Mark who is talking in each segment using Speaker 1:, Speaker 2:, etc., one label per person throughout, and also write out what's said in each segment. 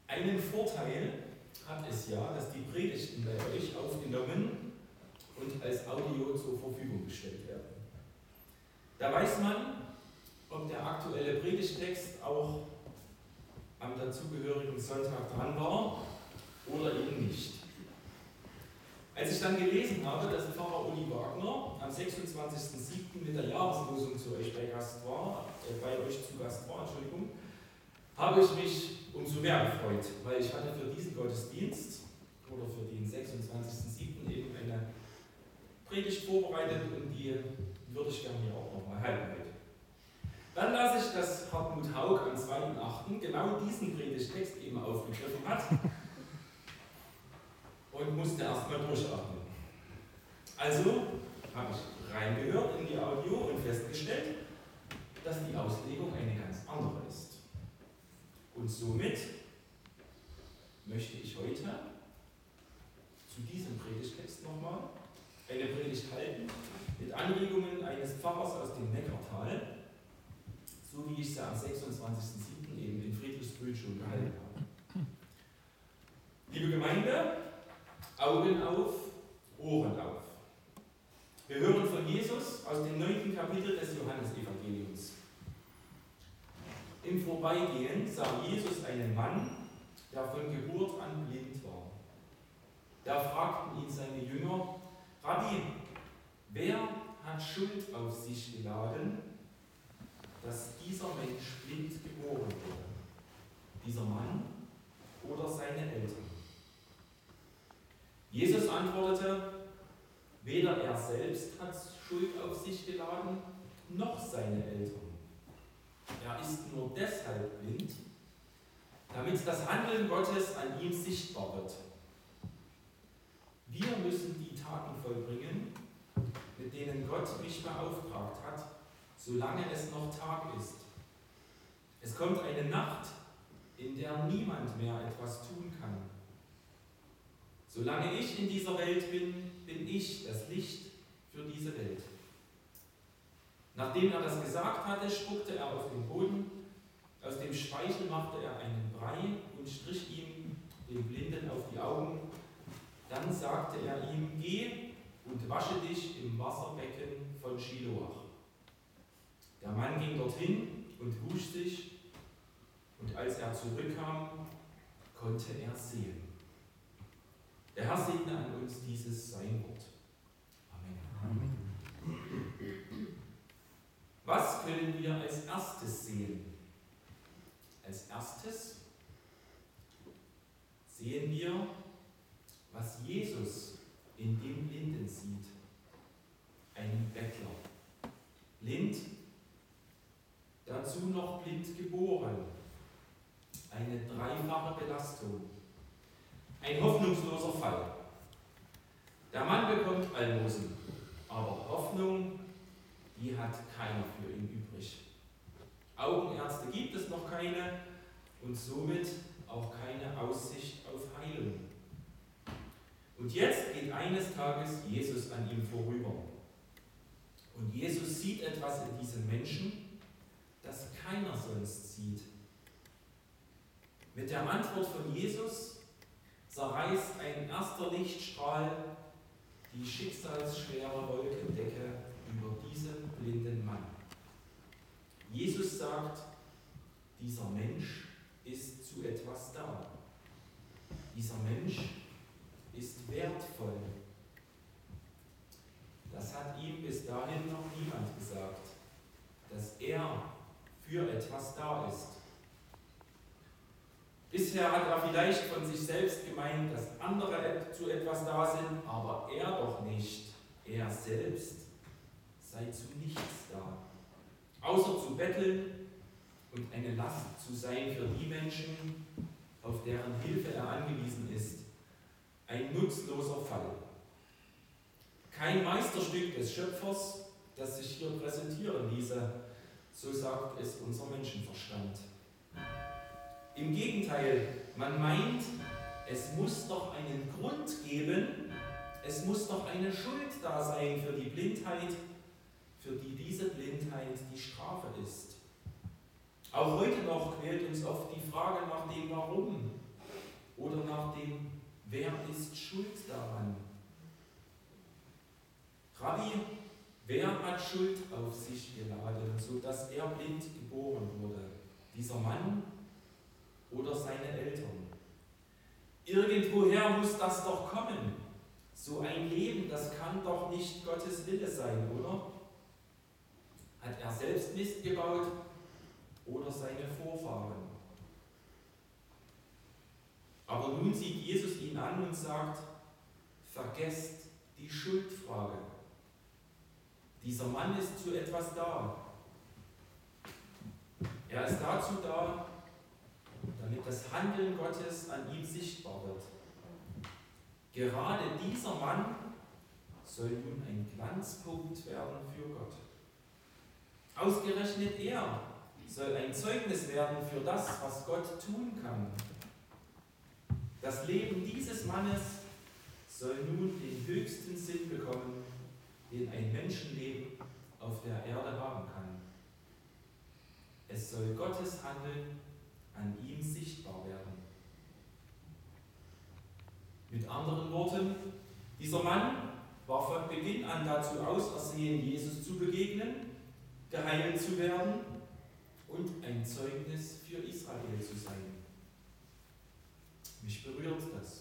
Speaker 1: Einen Vorteil hat es ja, dass die Predigten bei euch aufgenommen und als Audio zur Verfügung gestellt werden. Da weiß man, ob der aktuelle Predigtext auch am dazugehörigen Sonntag dran war oder eben nicht. Als ich dann gelesen habe, dass Pfarrer Uli Wagner am 26.07. mit der Jahreslosung zu euch bei euch zu Gast war, habe ich mich umso mehr gefreut, weil ich hatte für diesen Gottesdienst oder für den 26.07. eben eine Predigt vorbereitet und die würde ich gerne hier auch nochmal halten heute. Dann las ich, dass Hartmut Haug am 2.8. genau diesen Predigtext eben aufgegriffen hat und musste erstmal durchatmen. Also habe ich reingehört in die Audio und festgestellt, dass die Auslegung eine ganz andere ist. Und somit möchte ich heute zu diesem Predigtext nochmal eine Predigt halten mit Anregungen eines Pfarrers aus dem Neckartal, so wie ich sie am 26.07. eben in Friedrichsbrühl schon gehalten habe. Liebe Gemeinde, Augen auf, Ohren auf. Wir hören von Jesus aus dem 9. Kapitel des Johannesevangeliums. Im Vorbeigehen sah Jesus einen Mann, der von Geburt an blind war. Da fragten ihn seine Jünger: Rabbi, wer hat Schuld auf sich geladen, dass dieser Mensch blind geboren wurde? Dieser Mann oder seine Eltern? Jesus antwortete: Weder er selbst hat Schuld auf sich geladen, noch seine Eltern. Er ist nur deshalb blind, damit das Handeln Gottes an ihm sichtbar wird. Wir müssen die Taten vollbringen, mit denen Gott mich beauftragt hat, solange es noch Tag ist. Es kommt eine Nacht, in der niemand mehr etwas tun kann. Solange ich in dieser Welt bin, bin ich das Licht für diese Welt. Nachdem er das gesagt hatte, spuckte er auf den Boden, aus dem Speichel machte er einen Brei und strich ihm, dem Blinden, auf die Augen. Dann sagte er ihm: Geh und wasche dich im Wasserbecken von Shiloach. Der Mann ging dorthin und wusch sich, und als er zurückkam, konnte er sehen. Der Herr segne an uns dieses sein Wort. Amen. Was können wir als erstes sehen? Als erstes sehen wir, was Jesus in dem Blinden sieht. Einen Bettler. Blind, dazu noch blind geboren. Eine dreifache Belastung. Ein hoffnungsloser Fall. Der Mann bekommt Almosen, aber Hoffnung, die hat keiner für ihn übrig. Augenärzte gibt es noch keine und somit auch keine Aussicht auf Heilung. Und jetzt geht eines Tages Jesus an ihm vorüber. Und Jesus sieht etwas in diesem Menschen, das keiner sonst sieht. Mit der Antwort von Jesus zerreißt ein erster Lichtstrahl die schicksalsschwere Wolkendecke über diesen blinden Mann. Jesus sagt, dieser Mensch ist zu etwas da. Dieser Mensch ist wertvoll. Das hat ihm bis dahin noch niemand gesagt, dass er für etwas da ist. Bisher hat er vielleicht von sich selbst gemeint, dass andere zu etwas da sind, aber er doch nicht. Er selbst sei zu nichts da, außer zu betteln und eine Last zu sein für die Menschen, auf deren Hilfe er angewiesen ist. Ein nutzloser Fall. Kein Meisterstück des Schöpfers, das sich hier präsentieren ließe, so sagt es unser Menschenverstand. Im Gegenteil, man meint, es muss doch einen Grund geben, es muss doch eine Schuld da sein für die Blindheit, für die diese Blindheit die Strafe ist. Auch heute noch quält uns oft die Frage nach dem Warum. oder nach dem, wer ist schuld daran? Rabbi, wer hat Schuld auf sich geladen, sodass er blind geboren wurde? Dieser Mann oder seine Eltern? Irgendwoher muss das doch kommen. So ein Leben, das kann doch nicht Gottes Wille sein, oder? Hat er selbst Mist gebaut oder seine Vorfahren? Aber nun sieht Jesus ihn an und sagt, vergesst die Schuldfrage. Dieser Mann ist zu etwas da. Er ist dazu da, damit das Handeln Gottes an ihm sichtbar wird. Gerade dieser Mann soll nun ein Glanzpunkt werden für Gott. Ausgerechnet er soll ein Zeugnis werden für das, was Gott tun kann. Das Leben dieses Mannes soll nun den höchsten Sinn bekommen, den ein Menschenleben auf der Erde haben kann. Es soll Gottes Handeln an ihm sichtbar werden. Mit anderen Worten, dieser Mann war von Beginn an dazu ausersehen, Jesus zu begegnen, geheilt zu werden und ein Zeugnis für Israel zu sein. Mich berührt das.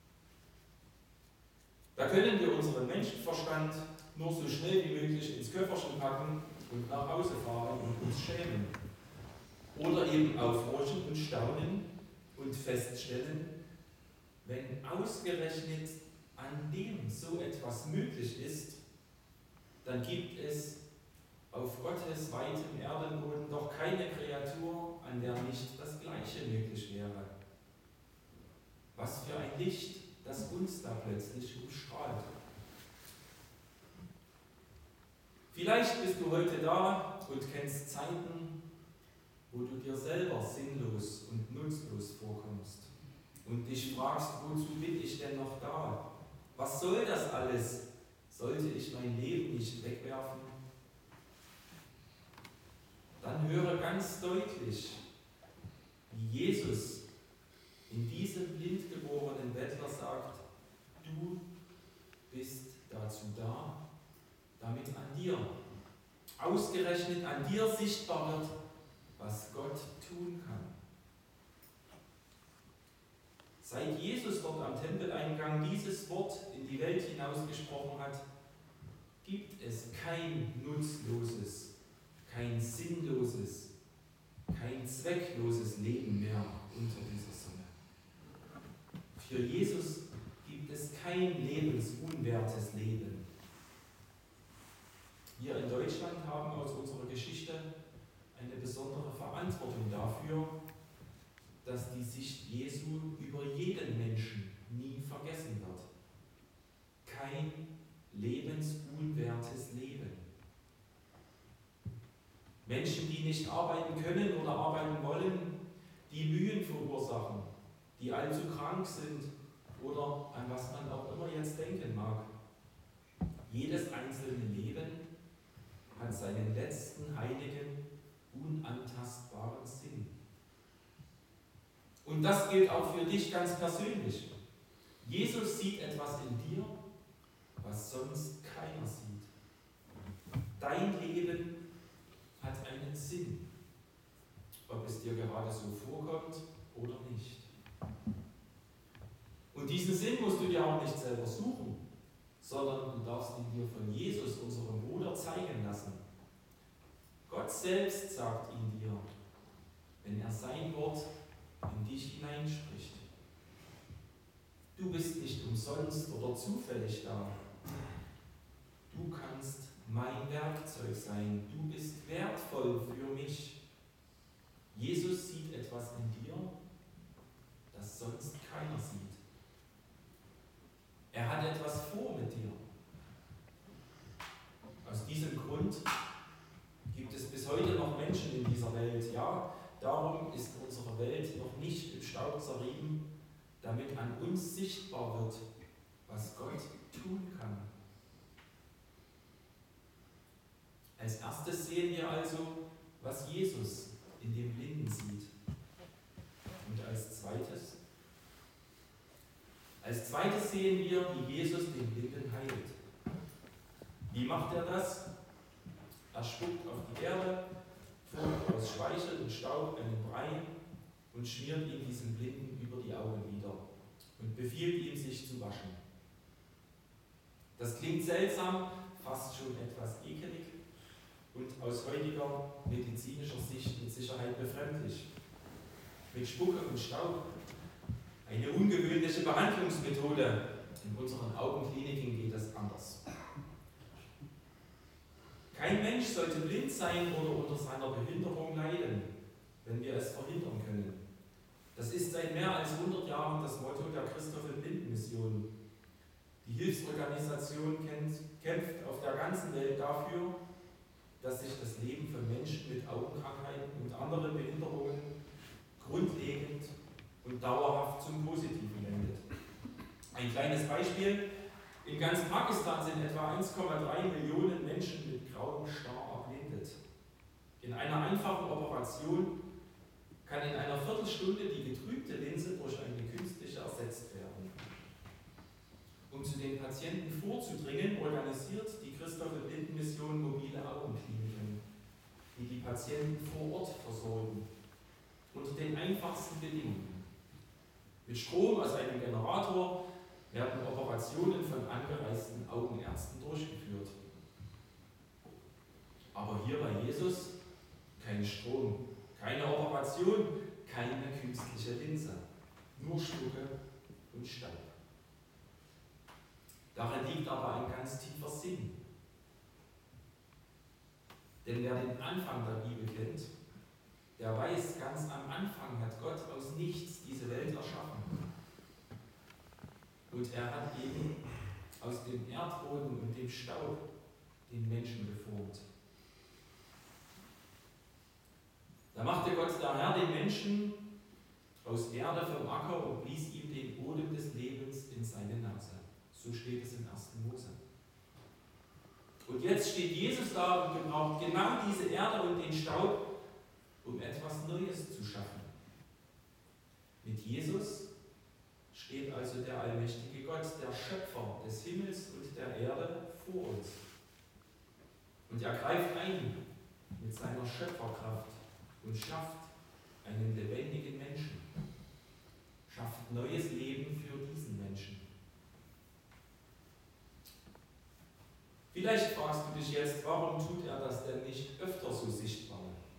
Speaker 1: Da können wir unseren Menschenverstand nur so schnell wie möglich ins Köfferchen packen und nach Hause fahren und uns schämen. Oder eben aufhorchen und staunen und feststellen, wenn ausgerechnet an dem so etwas möglich ist, dann gibt es auf Gottes weitem Erdenboden doch keine Kreatur, an der nicht das Gleiche möglich wäre. Was für ein Licht, das uns da plötzlich umstrahlt. Vielleicht bist du heute da und kennst Zeiten, wo du dir selber sinnlos und nutzlos vorkommst und dich fragst, wozu bin ich denn noch da? Was soll das alles? Sollte ich mein Leben nicht wegwerfen? Dann höre ganz deutlich, wie Jesus in diesem blind geborenen Bettler sagt, du bist dazu da, damit an dir, ausgerechnet an dir sichtbar wird, was Gott tun kann. Seit Jesus dort am Tempeleingang dieses Wort in die Welt hinausgesprochen hat, gibt es kein nutzloses, kein sinnloses, kein zweckloses Leben mehr unter dieser Sonne. Für Jesus gibt es kein lebensunwertes Leben. Wir in Deutschland haben aus unserer Geschichte eine besondere Verantwortung dafür, dass die Sicht Jesu über jeden Menschen nie vergessen wird. Kein lebensunwertes Leben. Menschen, die nicht arbeiten können oder arbeiten wollen, die Mühen verursachen, die allzu krank sind oder an was man auch immer jetzt denken mag. Jedes einzelne Leben hat seinen letzten heiligen, unantastbaren Sinn. Und das gilt auch für dich ganz persönlich. Jesus sieht etwas in dir, was sonst keiner sieht. Dein Leben hat einen Sinn, ob es dir gerade so vorkommt oder nicht. Und diesen Sinn musst du dir auch nicht selber suchen, sondern du darfst ihn dir von Jesus, unserem Bruder, zeigen lassen. Gott selbst sagt ihn dir, wenn er sein Wort in dich hineinspricht. Du bist nicht umsonst oder zufällig da. Du kannst mein Werkzeug sein. Du bist wertvoll für mich. Jesus sieht etwas in dir, das sonst keiner sieht. Er hat etwas vor mit dir. Aus diesem Grund gibt es bis heute noch Menschen in dieser Welt. Ja, darum ist unsere Welt noch nicht im Staub zerrieben, damit an uns sichtbar wird, was Gott tun kann. Als erstes sehen wir also, was Jesus in dem Blinden sieht. Und als zweites, Als zweites sehen wir, wie Jesus den Blinden heilt. Wie macht er das? Er spuckt auf die Erde, formt aus Speichel und Staub einen Brei und schmiert ihn diesem Blinden über die Augenlider und befiehlt ihm, sich zu waschen. Das klingt seltsam, fast schon etwas ekelig und aus heutiger medizinischer Sicht mit Sicherheit befremdlich. Mit Spucke und Staub. Eine ungewöhnliche Behandlungsmethode. In unseren Augenkliniken geht das anders. Kein Mensch sollte blind sein oder unter seiner Behinderung leiden, wenn wir es verhindern können. Das ist seit mehr als 100 Jahren das Motto der Christoph-Blinden-Mission. Die Hilfsorganisation kämpft auf der ganzen Welt dafür, dass sich das Leben von Menschen mit Augenkrankheiten und anderen Behinderungen grundlegend und dauerhaft zum Positiven wendet. Ein kleines Beispiel: In ganz Pakistan sind etwa 1,3 Millionen Menschen mit grauem Star erblindet. In einer einfachen Operation kann in einer Viertelstunde die getrübte Linse durch eine künstliche ersetzt werden. Um zu den Patienten vorzudringen, organisiert die Christoph-Blinden-Mission mobile Augenkliniken, die die Patienten vor Ort versorgen, unter den einfachsten Bedingungen. Mit Strom aus einem Generator werden Operationen von angereisten Augenärzten durchgeführt. Aber hier bei Jesus kein Strom, keine Operation, keine künstliche Linse, nur Spucke und Staub. Darin liegt aber ein ganz tiefer Sinn. Denn wer den Anfang der Bibel kennt, der weiß, ganz am Anfang hat Gott aus nichts diese Welt erschaffen. Und er hat eben aus dem Erdboden und dem Staub den Menschen geformt. Da machte Gott der Herr den Menschen aus Erde vom Acker und blies ihm den Odem des Lebens in seine Nase. So steht es im 1. Mose. Und jetzt steht Jesus da und gebraucht genau diese Erde und den Staub, um etwas Neues zu schaffen. Mit Jesus steht also der allmächtige Gott, der Schöpfer des Himmels und der Erde, vor uns. Und er greift ein mit seiner Schöpferkraft und schafft einen lebendigen Menschen, schafft neues Leben für diesen Menschen. Vielleicht fragst du dich jetzt, warum tut er das denn nicht öfter so sichtbar?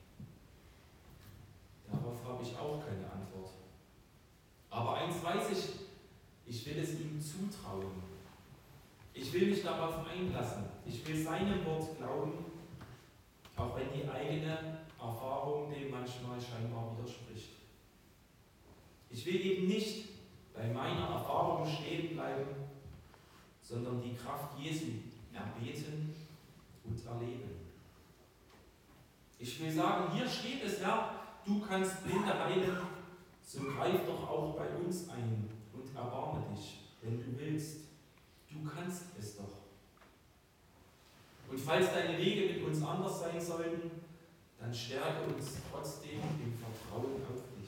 Speaker 1: Darauf habe ich auch keine Antwort. Aber eins weiß ich will es ihm zutrauen. Ich will mich darauf einlassen. Ich will seinem Wort glauben, auch wenn die eigene Erfahrung dem manchmal scheinbar widerspricht. Ich will eben nicht bei meiner Erfahrung stehen bleiben, sondern die Kraft Jesu erbeten und erleben. Ich will sagen, hier steht es, Herr, du kannst Blinde heilen, so greif doch auch bei uns ein und erbarme dich, wenn du willst. Du kannst es doch. Und falls deine Wege mit uns anders sein sollten, dann stärke uns trotzdem im Vertrauen auf dich.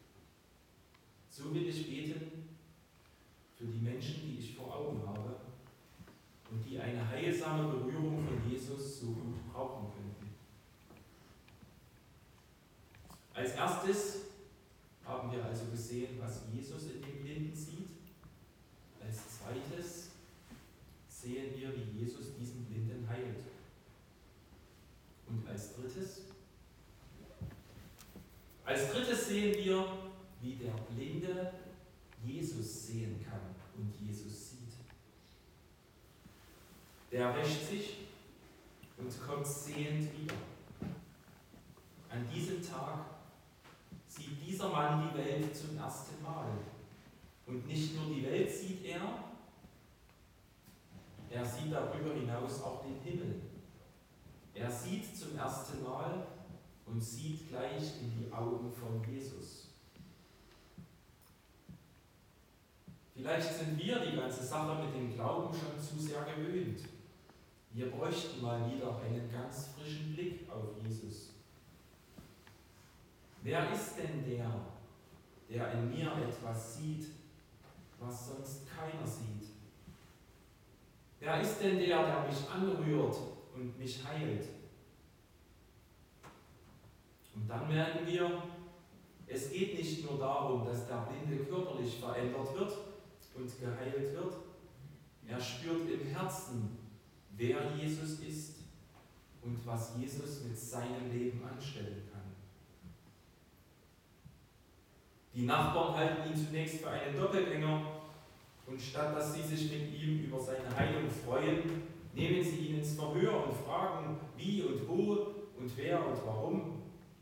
Speaker 1: So will ich beten für die Menschen, die ich vor Augen habe und die eine heilsame Berührung von Jesus so gut brauchen könnten. Als erstes haben wir also gesehen, was Jesus in dem Blinden sieht. Als zweites sehen wir, wie Jesus diesen Blinden heilt. Und als drittes sehen wir, wie der Blinde Jesus sehen kann und Jesus sieht. Der wäscht sich und kommt sehend wieder. An diesem Tag sieht dieser Mann die Welt zum ersten Mal. Und nicht nur die Welt sieht er sieht darüber hinaus auch den Himmel. Er sieht zum ersten Mal und sieht gleich in die Augen von Jesus. Vielleicht sind wir die ganze Sache mit dem Glauben schon zu sehr gewöhnt. Wir bräuchten mal wieder einen ganz frischen Blick auf Jesus. Wer ist denn der in mir etwas sieht, was sonst keiner sieht. Wer ist denn der mich anrührt und mich heilt? Und dann merken wir, es geht nicht nur darum, dass der Blinde körperlich verändert wird und geheilt wird. Er spürt im Herzen, wer Jesus ist und was Jesus mit seinem Leben anstellen kann. Die Nachbarn halten ihn zunächst für einen Doppelgänger und statt dass sie sich mit ihm über seine Heilung freuen, nehmen sie ihn ins Verhör und fragen, wie und wo und wer und warum.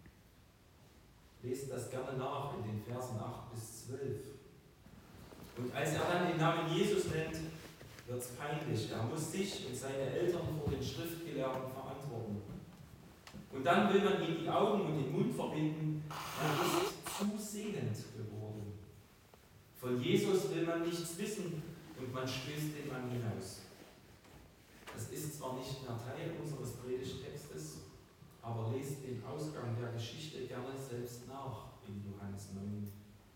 Speaker 1: Lest das gerne nach in den Versen 8 bis 12. Und als er dann den Namen Jesus nennt, wird es peinlich. Er muss sich und seine Eltern vor den Schriftgelehrten verantworten. Und dann will man ihm die Augen und den Mund verbinden. Er ist zu sehend geworden. Von Jesus will man nichts wissen und man stößt den Mann hinaus. Das ist zwar nicht mehr Teil unseres Predigttextes, aber lest den Ausgang der Geschichte gerne selbst nach in Johannes 9.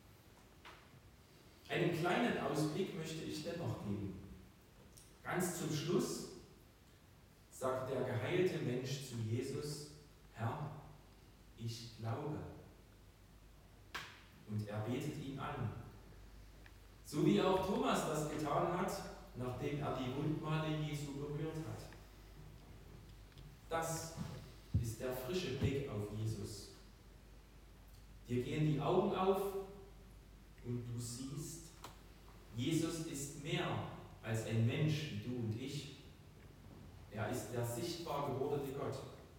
Speaker 1: Einen kleinen Ausblick möchte ich dennoch geben. Ganz zum Schluss sagt der geheilte Mensch zu Jesus: Herr, ich glaube. Und er betet ihn an. So wie auch Thomas das getan hat, nachdem er die Wundmale Jesu berührt hat. Das ist der frische Blick auf Jesus. Dir gehen die Augen auf und du siehst, Jesus ist mehr als ein Mensch wie du und ich. Er ist der sichtbar gewordene Gott.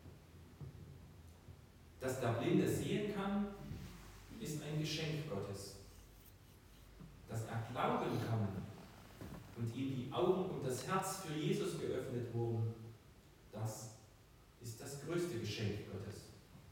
Speaker 1: Dass der Blinde sehen kann, ist ein Geschenk Gottes. Dass er glauben kann und ihm die Augen und das Herz für Jesus geöffnet wurden, das ist das größte Geschenk Gottes.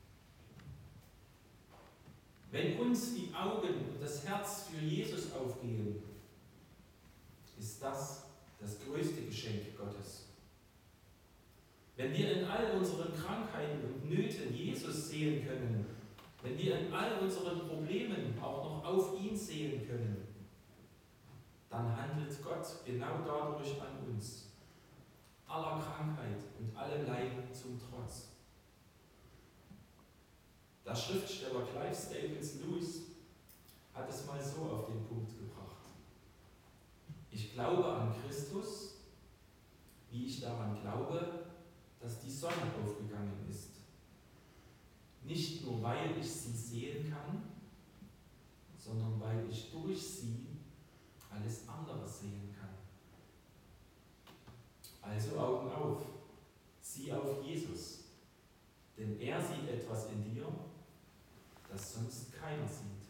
Speaker 1: Wenn uns die Augen und das Herz für Jesus aufgehen, ist das das größte Geschenk Gottes. Wenn wir in all unseren Krankheiten und Nöten Jesus sehen können, wenn wir in all unseren Problemen auch noch auf ihn sehen können, dann handelt Gott genau dadurch an uns, aller Krankheit und allem Leiden zum Trotz. Der Schriftsteller Clive Staples Lewis hat es mal so auf den Punkt gebracht: Ich glaube an Christus, wie ich daran glaube, dass die Sonne aufgegangen ist. Nicht nur, weil ich sie sehen kann, sondern weil ich durch sie alles andere sehen kann. Also Augen auf, sieh auf Jesus, denn er sieht etwas in dir, das sonst keiner sieht.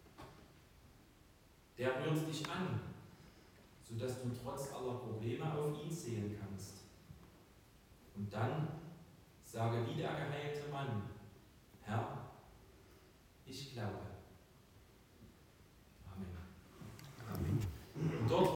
Speaker 1: Der rührt dich an, sodass du trotz aller Probleme auf ihn sehen kannst. Und dann sage wie der geheilte Mann: Herr, ich glaube.